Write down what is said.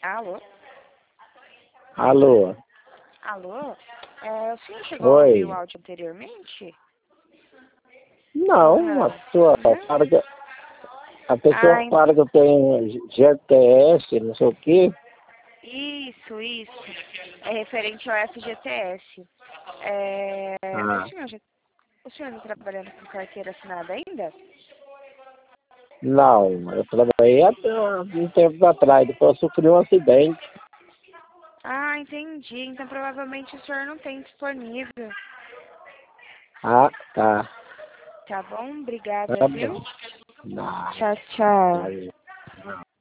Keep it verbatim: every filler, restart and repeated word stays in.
Alô? Alô? Alô? É, o senhor chegou a ouvir o Oi? áudio anteriormente? Não, a Não. pessoa Não? fala que, a pessoa Ah, en- fala que eu tenho G P S, não sei o quê. isso, isso. É referente ao F G T S. É, o Ah, senhor já, o senhor está trabalhando com carteira assinada ainda? não, eu trabalhei há um tempo atrás, depois eu sofri um acidente. Ah, entendi. Então provavelmente o senhor não tem disponível. Ah, tá. Tá bom? Obrigada, Tá viu? bom. Não, Tchau, tchau. valeu.